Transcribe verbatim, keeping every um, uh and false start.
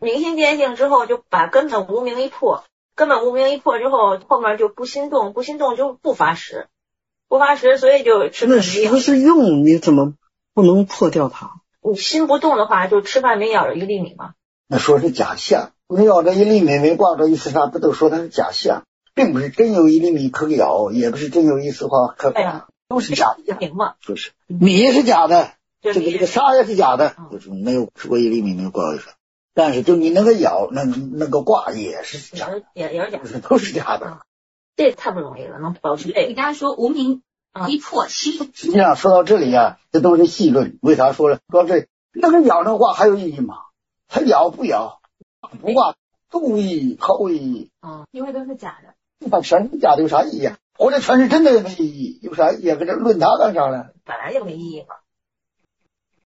明心见性之后，就把根本无明一破，根本无明一破之后，后面就不心动，不心动就不发识，不发识，所以就吃饭那识是用，你怎么不能破掉它？ 你心不动的话，就吃饭没咬着一粒米嘛。 那说是假象，没咬着一粒米，没挂着一丝纱，不都说它是假象，并不是真有一粒米可咬，也不是真有一丝花可挂，都是假的嘛。 就是米是假的， 这个这个纱也是假的，就是没有吃过一粒米，没有挂过一丝。但是就你那个咬，那那个挂也是假的， 也也是假的， 都是假的。 这太不容易了，能保持这个。 你刚才说无明一破，其实实际上说到这里啊，这都是细论。为啥说了？说这那个咬那挂还有意义吗？它咬不咬，不挂都无意义，毫无意义。 嗯，因为都是假的。 那全是假的有啥意义啊？或者全是真的也没意义，有啥意义啊？搁这论它干啥了？ 本来就没意义嘛。